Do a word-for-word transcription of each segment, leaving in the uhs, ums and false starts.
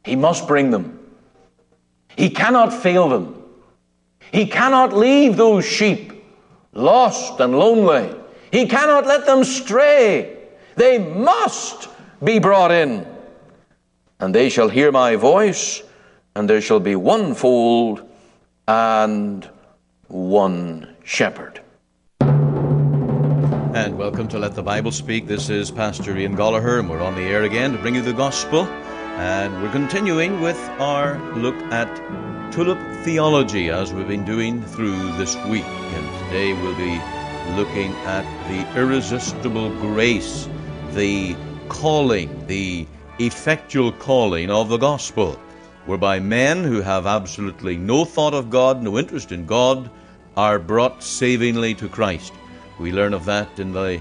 He must bring them. He cannot fail them. He cannot leave those sheep lost and lonely. He cannot let them stray. They must be brought in. And they shall hear my voice, and there shall be one fold and one shepherd. And welcome to Let the Bible Speak. This is Pastor Ian Gallagher, and we're on the air again to bring you the gospel. And we're continuing with our look at tulip theology, as we've been doing through this week. And today we'll be looking at the irresistible grace, the calling, the effectual calling of the gospel, whereby men who have absolutely no thought of God, no interest in God, are brought savingly to Christ. We learn of that in the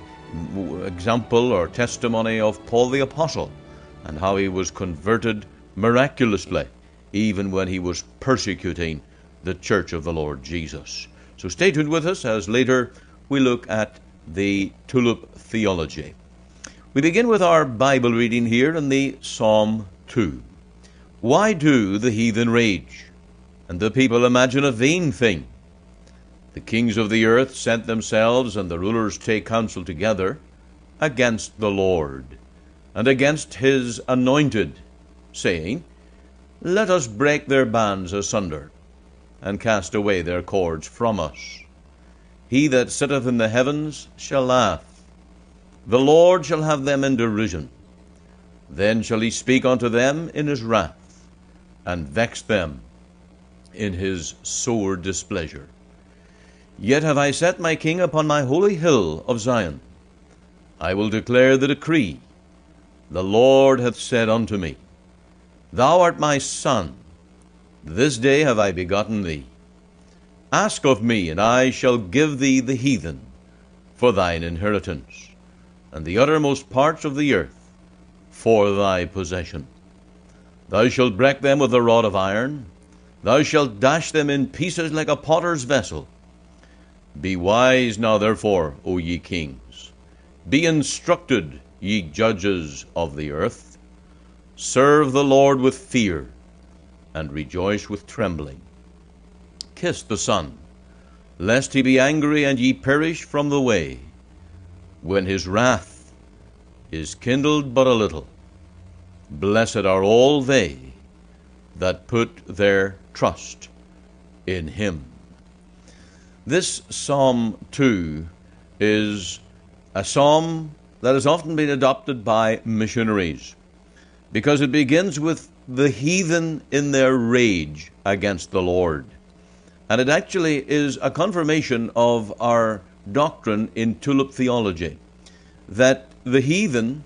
example or testimony of Paul the Apostle, and how he was converted miraculously, even when he was persecuting the church of the Lord Jesus. So stay tuned with us as later we look at the tulip theology. We begin with our Bible reading here in the Psalm two. Why do the heathen rage, and the people imagine a vain thing? The kings of the earth set themselves, and the rulers take counsel together against the Lord, and against his anointed, saying, Let us break their bands asunder, and cast away their cords from us. He that sitteth in the heavens shall laugh. The Lord shall have them in derision. Then shall he speak unto them in his wrath, and vex them in his sore displeasure. Yet have I set my king upon my holy hill of Zion. I will declare the decree. The Lord hath said unto me, Thou art my son. This day have I begotten thee. Ask of me, and I shall give thee the heathen for thine inheritance, and the uttermost parts of the earth for thy possession. Thou shalt break them with a rod of iron. Thou shalt dash them in pieces like a potter's vessel. Be wise now, therefore, O ye kings. Be instructed, ye judges of the earth. Serve the Lord with fear, and rejoice with trembling. Kiss the Son, lest he be angry, and ye perish from the way, when his wrath is kindled but a little. Blessed are all they that put their trust in him. This Psalm two is a psalm that has often been adopted by missionaries, because it begins with the heathen in their rage against the Lord. And it actually is a confirmation of our doctrine in tulip theology, that the heathen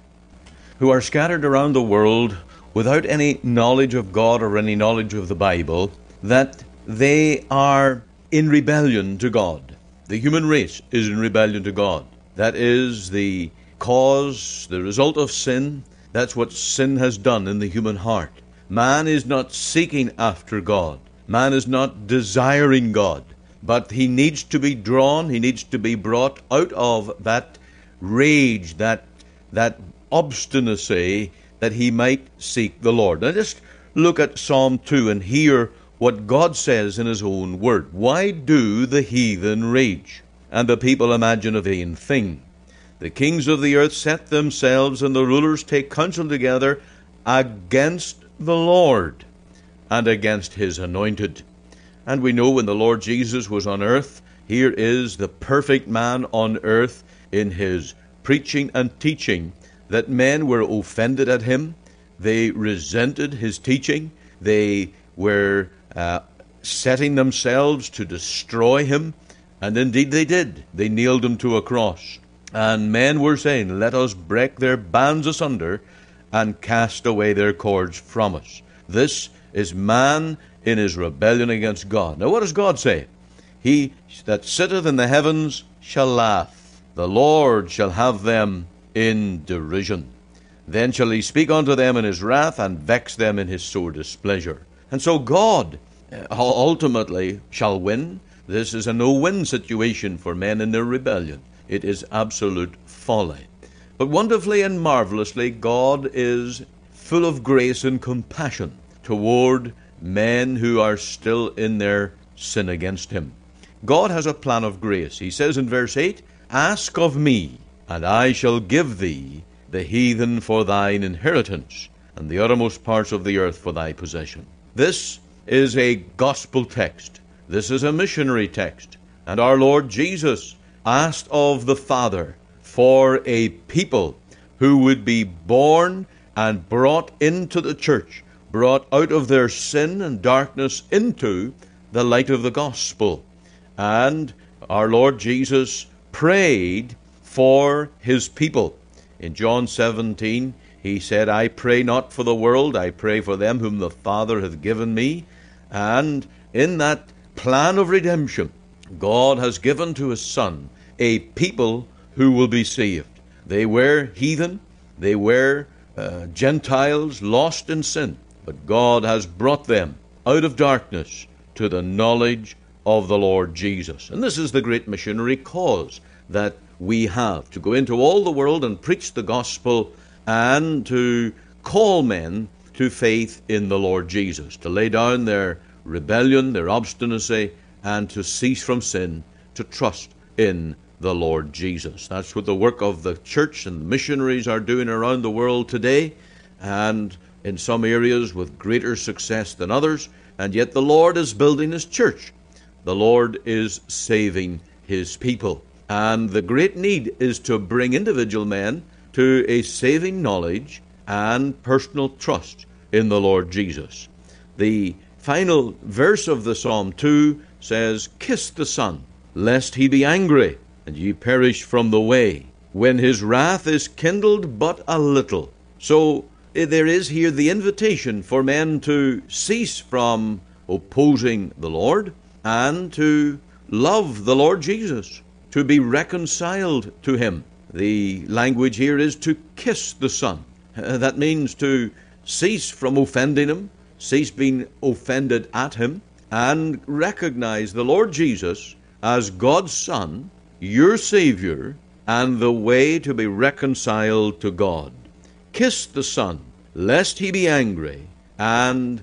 who are scattered around the world without any knowledge of God or any knowledge of the Bible, that they are in rebellion to God. The human race is in rebellion to God. That is the cause, the result of sin. That's what sin has done in the human heart. Man is not seeking after God. Man is not desiring God. But he needs to be drawn, he needs to be brought out of that rage, that, that obstinacy, that he might seek the Lord. Now just look at Psalm two and hear what God says in his own word. Why do the heathen rage, and the people imagine a vain thing? The kings of the earth set themselves, and the rulers take counsel together against the Lord, and against his anointed. And we know when the Lord Jesus was on earth, here is the perfect man on earth in his preaching and teaching, that men were offended at him. They resented his teaching. They were uh, setting themselves to destroy him. And indeed they did. They nailed him to a cross. And men were saying, Let us break their bands asunder and cast away their cords from us. This is man in his rebellion against God. Now what does God say? He that sitteth in the heavens shall laugh. The Lord shall have them in derision. Then shall he speak unto them in his wrath, and vex them in his sore displeasure. And so God ultimately shall win. This is a no-win situation for men in their rebellion. It is absolute folly. But wonderfully and marvelously, God is full of grace and compassion toward men who are still in their sin against him. God has a plan of grace. He says in verse eight, "Ask of me, and I shall give thee the heathen for thine inheritance, and the uttermost parts of the earth for thy possession." This is a gospel text. This is a missionary text. And our Lord Jesus asked of the Father for a people who would be born and brought into the church, brought out of their sin and darkness into the light of the gospel. And our Lord Jesus prayed for his people. In John seventeen, he said, "I pray not for the world, I pray for them whom the Father hath given me." And in that plan of redemption, God has given to his Son a people who will be saved. They were heathen, they were uh, Gentiles lost in sin, but God has brought them out of darkness to the knowledge of the Lord Jesus. And this is the great missionary cause that we have, to go into all the world and preach the gospel and to call men to faith in the Lord Jesus, to lay down their rebellion, their obstinacy, and to cease from sin, to trust in the Lord Jesus. That's what the work of the church and the missionaries are doing around the world today, and in some areas with greater success than others. And yet the Lord is building his church. The Lord is saving his people. And the great need is to bring individual men to a saving knowledge and personal trust in the Lord Jesus. The final verse of the Psalm two says, "Kiss the Son, lest he be angry, and ye perish from the way, when his wrath is kindled but a little." So there is here the invitation for men to cease from opposing the Lord and to love the Lord Jesus, to be reconciled to him. The language here is to kiss the Son. Uh, that means to cease from offending him, cease being offended at him, and recognize the Lord Jesus as God's Son, your Savior, and the way to be reconciled to God. Kiss the Son, lest he be angry, and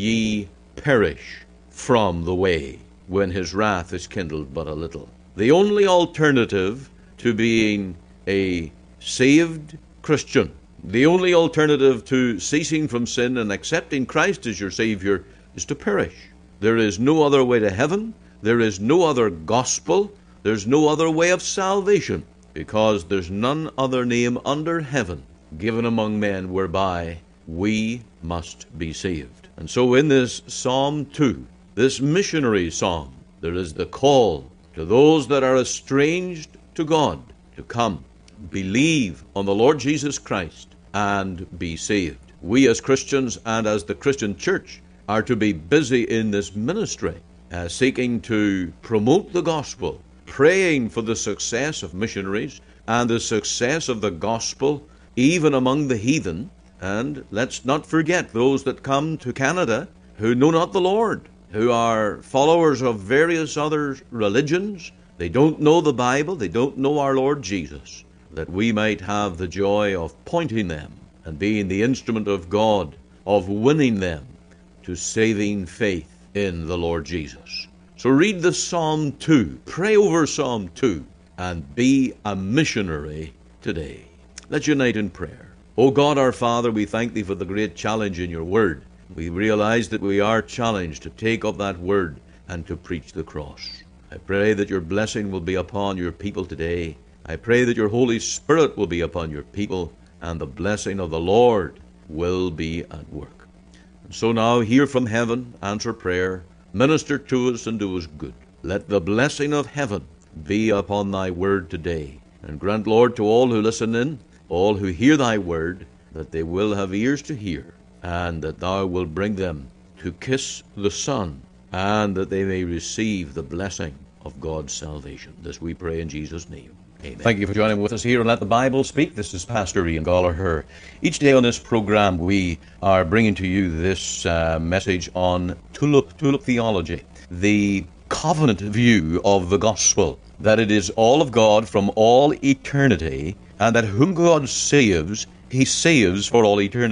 ye perish from the way, when his wrath is kindled but a little. The only alternative to being a saved Christian, the only alternative to ceasing from sin and accepting Christ as your Savior, is to perish. There is no other way to heaven. There is no other gospel. There's no other way of salvation, because there's none other name under heaven given among men whereby we must be saved. And so in this Psalm two, this missionary psalm, there is the call to those that are estranged to God to come, believe on the Lord Jesus Christ, and be saved. We as Christians and as the Christian church are to be busy in this ministry, uh, seeking to promote the gospel, praying for the success of missionaries and the success of the gospel even among the heathen. And let's not forget those that come to Canada who know not the Lord, who are followers of various other religions. They don't know the Bible, they don't know our Lord Jesus, that we might have the joy of pointing them and being the instrument of God, of winning them to saving faith in the Lord Jesus. So read the Psalm two, pray over Psalm two, and be a missionary today. Let's unite in prayer. O God our Father, we thank thee for the great challenge in your word. We realize that we are challenged to take up that word and to preach the cross. I pray that your blessing will be upon your people today. I pray that your Holy Spirit will be upon your people, and the blessing of the Lord will be at work. And so now, hear from heaven, answer prayer, minister to us and do us good. Let the blessing of heaven be upon thy word today. And grant, Lord, to all who listen in, all who hear thy word, that they will have ears to hear, and that thou wilt bring them to kiss the Son, and that they may receive the blessing of God's salvation. This we pray in Jesus' name. Amen. Thank you for joining with us here on Let the Bible Speak. This is Pastor Ian Gallagher. Each day on this program, we are bringing to you this uh, message on tulip, tulip theology, the covenant view of the gospel, that it is all of God from all eternity, and that whom God saves, he saves for all eternity.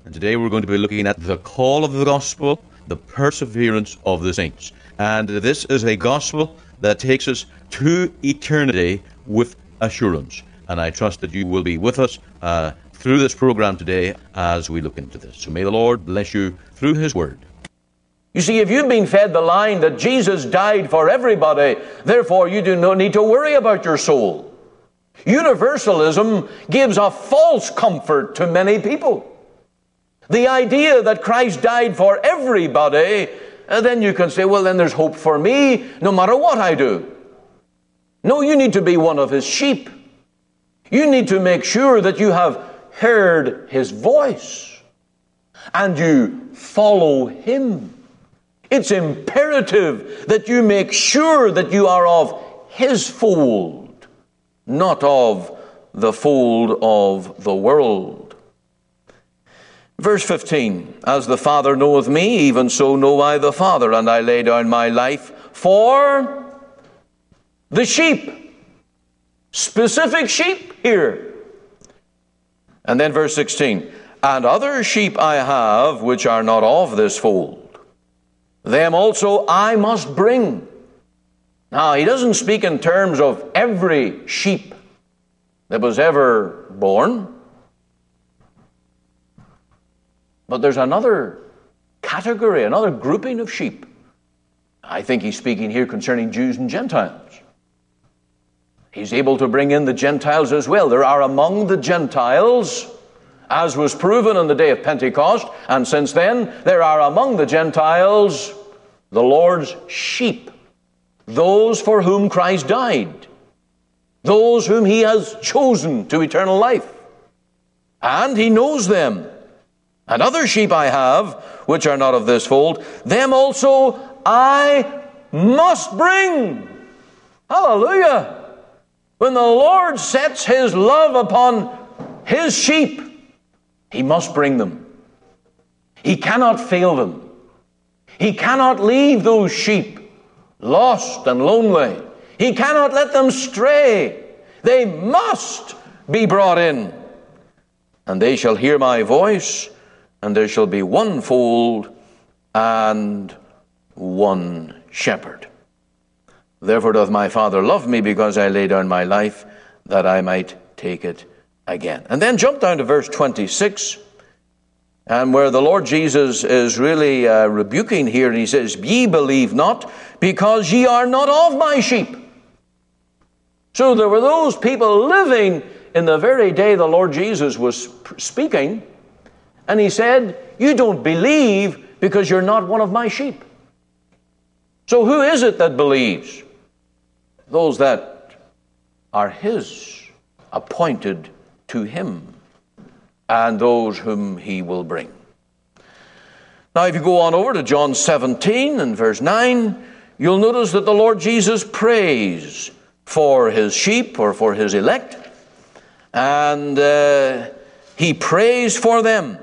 And today we're going to be looking at the call of the gospel, the perseverance of the saints. And this is a gospel that takes us to eternity with assurance. And I trust that you will be with us uh, through this program today as we look into this. So may the Lord bless you through his word. You see, if you've been fed the line that Jesus died for everybody, therefore you do not need to worry about your soul. Universalism gives a false comfort to many people. The idea that Christ died for everybody, and then you can say, well, then there's hope for me no matter what I do. No, you need to be one of his sheep. You need to make sure that you have heard his voice and you follow him. It's imperative that you make sure that you are of his fold, not of the fold of the world. Verse fifteen, as the Father knoweth me, even so know I the Father, and I lay down my life for the sheep. Specific sheep here. And then verse sixteen, and other sheep I have which are not of this fold. Them also I must bring. Now, he doesn't speak in terms of every sheep that was ever born. But there's another category, another grouping of sheep. I think he's speaking here concerning Jews and Gentiles. He's able to bring in the Gentiles as well. There are among the Gentiles, as was proven on the day of Pentecost, and since then, there are among the Gentiles the Lord's sheep, those for whom Christ died, those whom he has chosen to eternal life. And he knows them. And other sheep I have, which are not of this fold, them also I must bring. Hallelujah! When the Lord sets his love upon his sheep, he must bring them. He cannot fail them. He cannot leave those sheep lost and lonely. He cannot let them stray. They must be brought in. And they shall hear my voice, and there shall be one fold and one shepherd. Therefore doth my Father love me, because I lay down my life, that I might take it again. And then jump down to verse twenty-six, and where the Lord Jesus is really uh, rebuking here, and he says, ye believe not, because ye are not of my sheep. So there were those people living in the very day the Lord Jesus was speaking, and he said, you don't believe because you're not one of my sheep. So who is it that believes? Those that are his, appointed to him, and those whom he will bring. Now, if you go on over to John seventeen and verse nine, you'll notice that the Lord Jesus prays for his sheep or for his elect, and uh, he prays for them.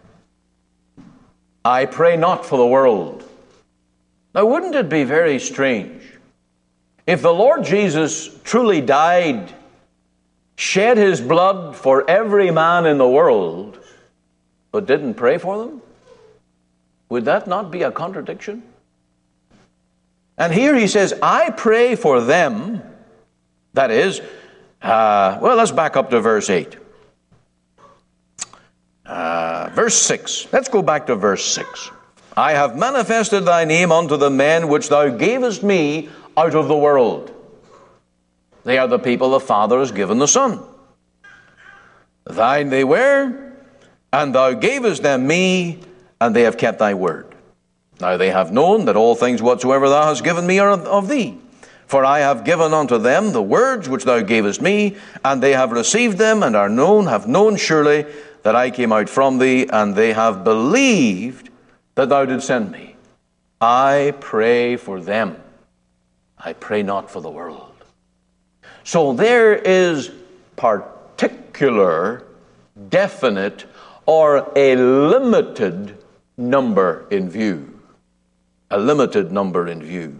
I pray not for the world. Now, wouldn't it be very strange if the Lord Jesus truly died, shed his blood for every man in the world, but didn't pray for them? Would that not be a contradiction? And here he says, I pray for them. That is, uh, well, let's back up to verse eight. Uh, verse six. Let's go back to verse six. I have manifested thy name unto the men which thou gavest me out of the world. They are the people the Father has given the Son. Thine they were, and thou gavest them me, and they have kept thy word. Now they have known that all things whatsoever thou hast given me are of thee. For I have given unto them the words which thou gavest me, and they have received them, and are known, have known surely that I came out from thee, and they have believed that thou didst send me. I pray for them. I pray not for the world. So there is particular, definite, or a limited number in view. A limited number in view.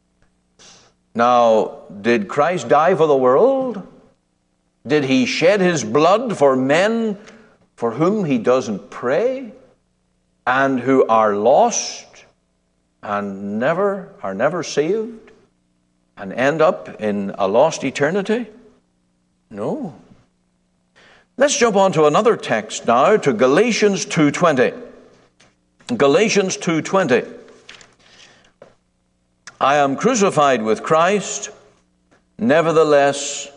Now, did Christ die for the world? Did he shed his blood for men for whom he doesn't pray and who are lost and never are never saved and end up in a lost eternity? No. Let's jump on to another text now, to Galatians two twenty. Galatians two twenty. I am crucified with Christ, nevertheless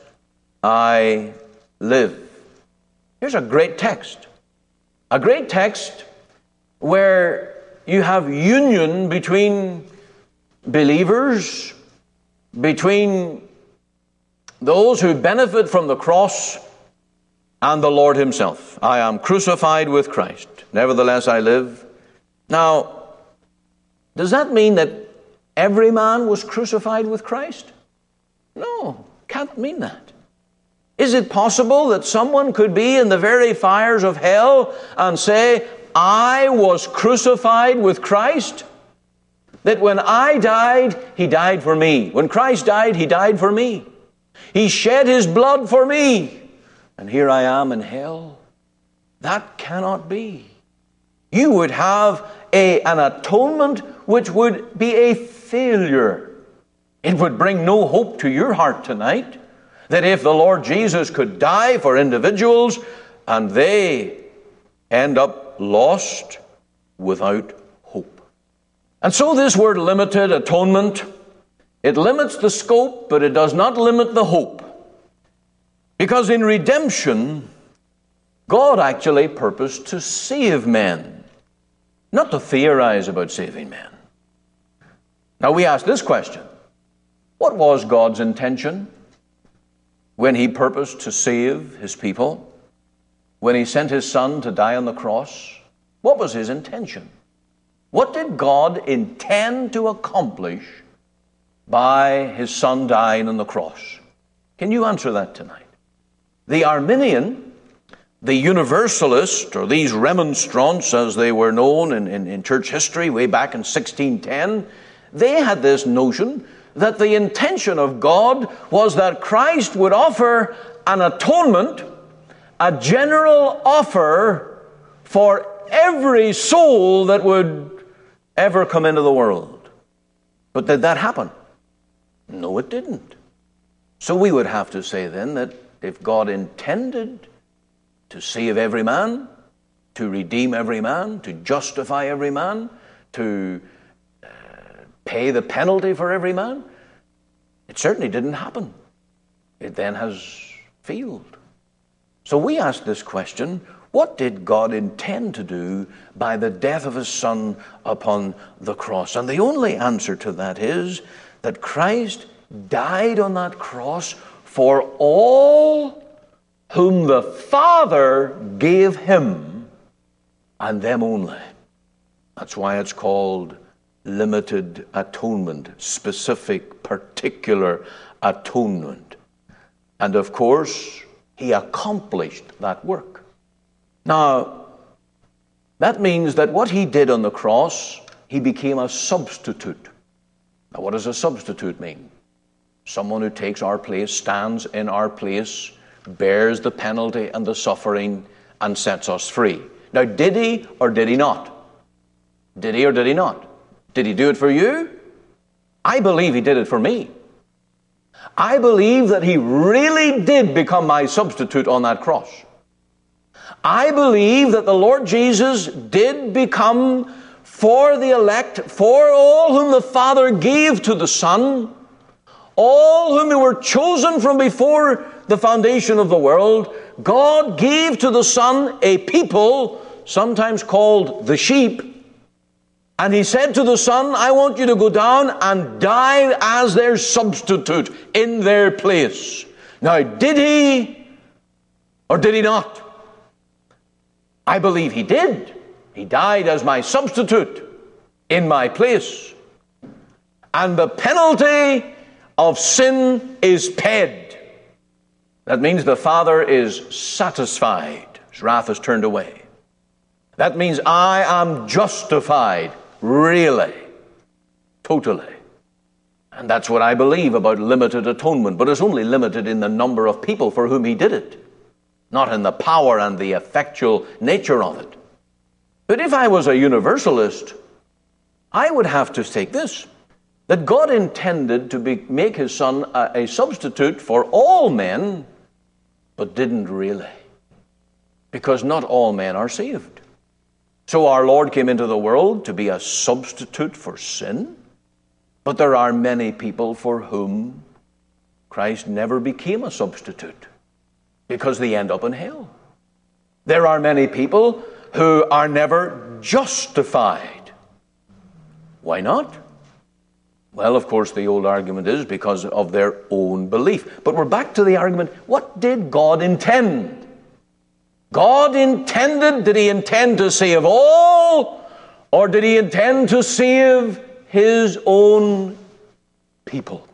I live. Here's a great text. A great text where you have union between believers, between those who benefit from the cross and the Lord himself. I am crucified with Christ, nevertheless I live. Now, does that mean that every man was crucified with Christ? No, can't mean that. Is it possible that someone could be in the very fires of hell and say, I was crucified with Christ? That when I died, he died for me. When Christ died, he died for me. He shed his blood for me. And here I am in hell. That cannot be. You would have a, an atonement which would be a failure. It would bring no hope to your heart tonight. That if the Lord Jesus could die for individuals and they end up lost without hope. And so this word limited atonement, it limits the scope, but it does not limit the hope. Because in redemption, God actually purposed to save men, not to theorize about saving men. Now we ask this question: what was God's intention when he purposed to save his people? When he sent his Son to die on the cross? What was his intention? What did God intend to accomplish by his Son dying on the cross? Can you answer that tonight? The Arminian, the Universalist, or these remonstrants as they were known in, in, in church history way back in sixteen ten, they had this notion that the intention of God was that Christ would offer an atonement, a general offer for every soul that would ever come into the world. But did that happen? No, it didn't. So we would have to say then that if God intended to save every man, to redeem every man, to justify every man, to uh, pay the penalty for every man, it certainly didn't happen. It then has failed. So we ask this question: what did God intend to do by the death of his Son upon the cross? And the only answer to that is that Christ died on that cross for all whom the Father gave him, and them only. That's why it's called limited atonement, specific, particular atonement. And of course, he accomplished that work. Now, that means that what he did on the cross, he became a substitute. Now, what does a substitute mean? Someone who takes our place, stands in our place, bears the penalty and the suffering, and sets us free. Now, did he or did he not? Did he or did he not? Did he do it for you? I believe he did it for me. I believe that he really did become my substitute on that cross. I believe that the Lord Jesus did become for the elect, for all whom the Father gave to the Son, all whom were chosen from before the foundation of the world. God gave to the Son a people, sometimes called the sheep, and he said to the Son, I want you to go down and die as their substitute in their place. Now, did he or did he not? I believe he did. He died as my substitute in my place. And the penalty of sin is paid. That means the Father is satisfied. His wrath is turned away. That means I am justified, really, totally. And that's what I believe about limited atonement. But it's only limited in the number of people for whom he did it. not in the power and the effectual nature of it. But if I was a universalist, I would have to take this, that God intended to be, make his Son a, a substitute for all men, but didn't really, because not all men are saved. So our Lord came into the world to be a substitute for sin, but there are many people for whom Christ never became a substitute because they end up in hell. There are many people who are never justified. Why not? Well, of course, the old argument is because of their own belief. But we're back to the argument, what did God intend? God intended, did he intend to save all, or did he intend to save his own people?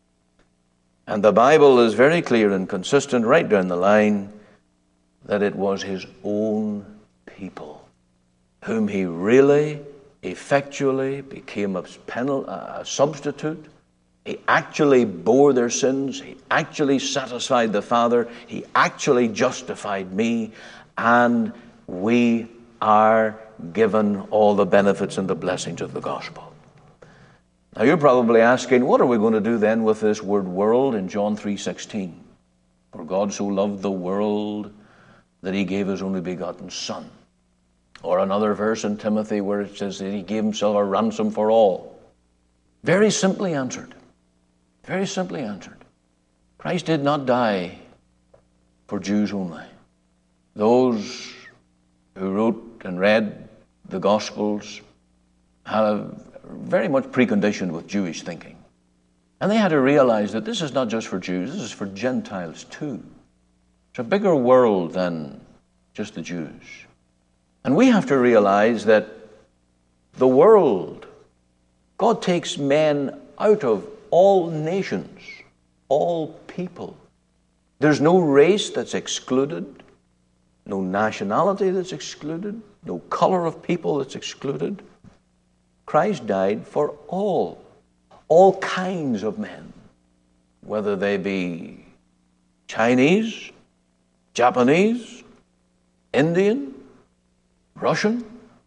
And the Bible is very clear and consistent right down the line that it was his own people whom he really, effectually became a, penal, a substitute. He actually bore their sins. He actually satisfied the Father. He actually justified me. And we are given all the benefits and the blessings of the gospel. Now you're probably asking, what are we going to do then with this word world in John three sixteen? For God so loved the world that he gave his only begotten Son. Or another verse in Timothy where it says that he gave himself a ransom for all. Very simply answered. Very simply answered. Christ did not die for Jews only. Those who wrote and read the Gospels have very much preconditioned with Jewish thinking. And they had to realize that this is not just for Jews, this is for Gentiles too. It's a bigger world than just the Jews. And we have to realize that the world, God takes men out of all nations, all people. There's no race that's excluded, no nationality that's excluded, no color of people that's excluded. Christ died for all, all kinds of men, whether they be Chinese, Japanese, Indian, Russian,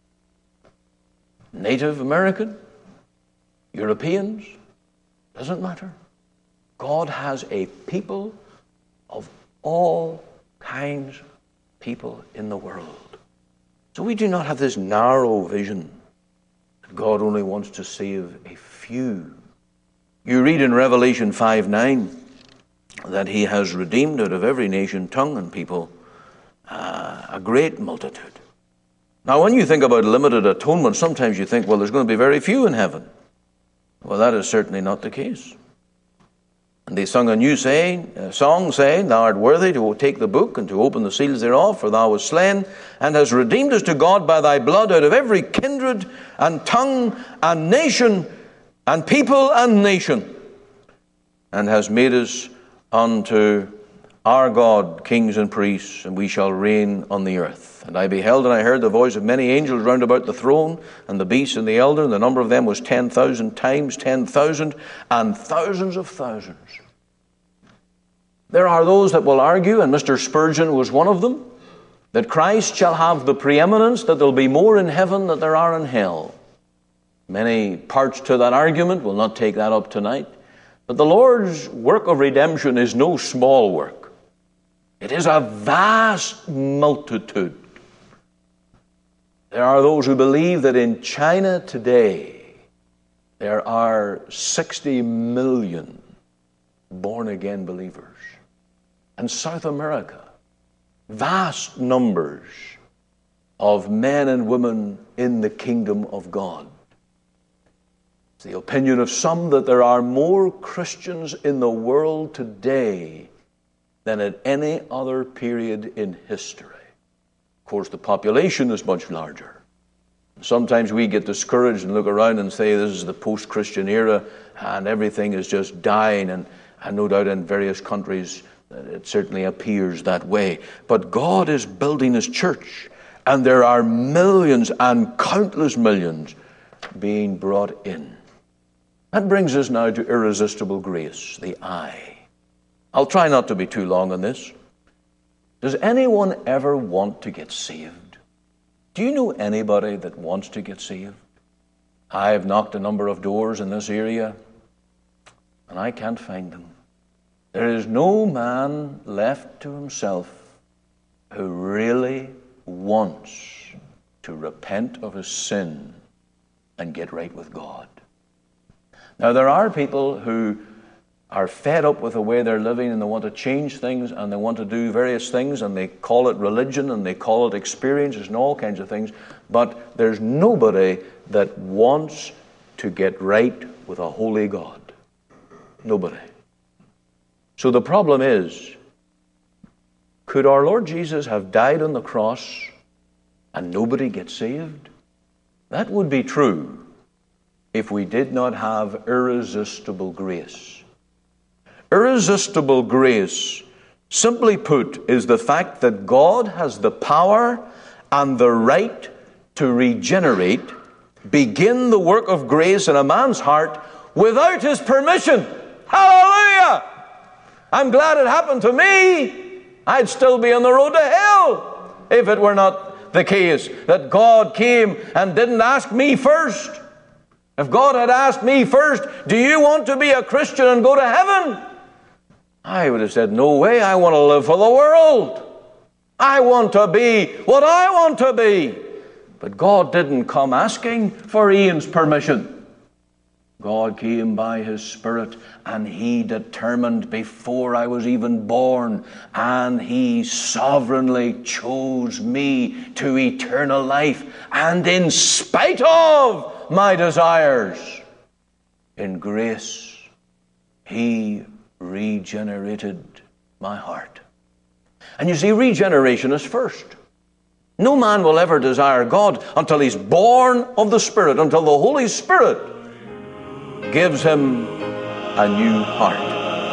Native American, Europeans, doesn't matter. God has a people of all kinds of people in the world. So we do not have this narrow vision that God only wants to save a few. You read in Revelation five nine that he has redeemed out of every nation, tongue, and people uh, a great multitude. Now, when you think about limited atonement, sometimes you think, well, there's going to be very few in heaven. Well, that is certainly not the case. And they sung a new saying, a song saying, thou art worthy to take the book and to open the seals thereof, for thou wast slain and hast redeemed us to God by thy blood out of every kindred and tongue and nation and people and nation, and hast made us unto our God kings and priests, and we shall reign on the earth. And I beheld and I heard the voice of many angels round about the throne, and the beast and the elder, and the number of them was ten thousand times ten thousand, and thousands of thousands. There are those that will argue, and Mister Spurgeon was one of them, that Christ shall have the preeminence, that there will be more in heaven than there are in hell. Many parts to that argument. We'll not take that up tonight. But the Lord's work of redemption is no small work. It is a vast multitude. There are those who believe that in China today there are sixty million born-again believers. And South America, vast numbers of men and women in the kingdom of God. It's the opinion of some that there are more Christians in the world today than at any other period in history. Of course, the population is much larger. Sometimes we get discouraged and look around and say this is the post-Christian era and everything is just dying, and, and no doubt in various countries it certainly appears that way. But God is building his church, and there are millions and countless millions being brought in. That brings us now to irresistible grace, the eye. I'll try not to be too long on this. Does anyone ever want to get saved? Do you know anybody that wants to get saved? I have knocked a number of doors in this area, and I can't find them. There is no man left to himself who really wants to repent of his sin and get right with God. Now, there are people who are fed up with the way they're living, and they want to change things, and they want to do various things, and they call it religion, and they call it experiences and all kinds of things. But there's nobody that wants to get right with a holy God. Nobody. So the problem is, could our Lord Jesus have died on the cross and nobody gets saved? That would be true if we did not have irresistible grace. Irresistible grace, simply put, is the fact that God has the power and the right to regenerate, begin the work of grace in a man's heart without his permission. Hallelujah! I'm glad it happened to me. I'd still be on the road to hell if it were not the case that God came and didn't ask me first. If God had asked me first, do you want to be a Christian and go to heaven? I would have said, no way, I want to live for the world. I want to be what I want to be. But God didn't come asking for Ian's permission. God came by His Spirit, and He determined before I was even born, and He sovereignly chose me to eternal life, and in spite of my desires, in grace, He regenerated my heart. And you see, regeneration is first. No man will ever desire God until he's born of the Spirit, until the Holy Spirit gives him a new heart.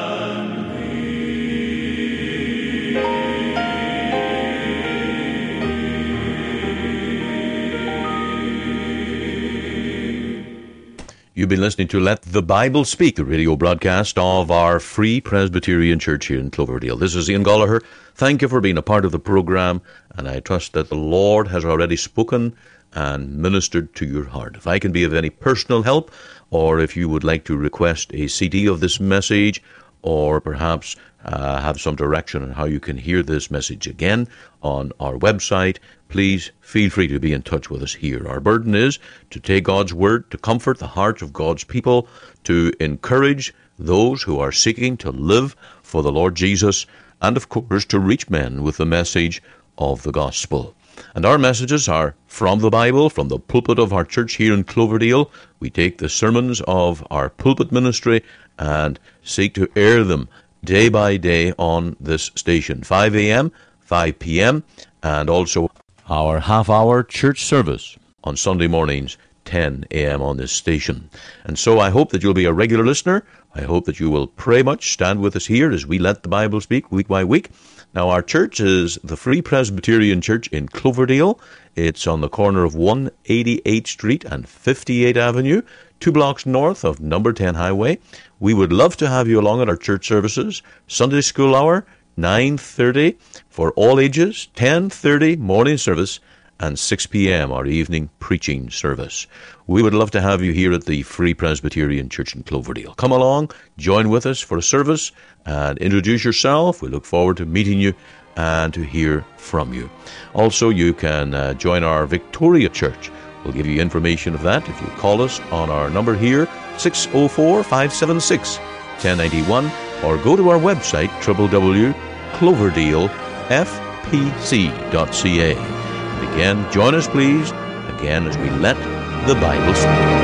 You've been listening to Let the Bible Speak, the radio broadcast of our Free Presbyterian Church here in Cloverdale. This is Ian Gollaher. Thank you for being a part of the program, and I trust that the Lord has already spoken and ministered to your heart. If I can be of any personal help, or if you would like to request a C D of this message, or perhaps uh, have some direction on how you can hear this message again on our website, please feel free to be in touch with us here. Our burden is to take God's word, to comfort the hearts of God's people, to encourage those who are seeking to live for the Lord Jesus, and of course to reach men with the message of the gospel. And our messages are from the Bible, from the pulpit of our church here in Cloverdale. We take the sermons of our pulpit ministry and seek to air them day by day on this station, five a.m., five p.m., and also our half-hour church service on Sunday mornings, ten a.m. on this station. And so I hope that you'll be a regular listener. I hope that you will pray much, stand with us here as we let the Bible speak week by week. Now, our church is the Free Presbyterian Church in Cloverdale. It's on the corner of one eighty-eighth Street and fifty-eighth Avenue, two blocks north of number ten Highway. We would love to have you along at our church services. Sunday school hour, nine thirty for all ages, ten thirty morning service, and six p.m. our evening preaching service. We would love to have you here at the Free Presbyterian Church in Cloverdale. Come along, join with us for a service, and introduce yourself. We look forward to meeting you and to hear from you. Also, you can uh, join our Victoria Church. We'll give you information of that if you call us on our number here, six oh four, five seven six, one oh nine one, or go to our website, w w w dot cloverdale f p c dot c a. And again, join us please, again, as we let the Bible speak.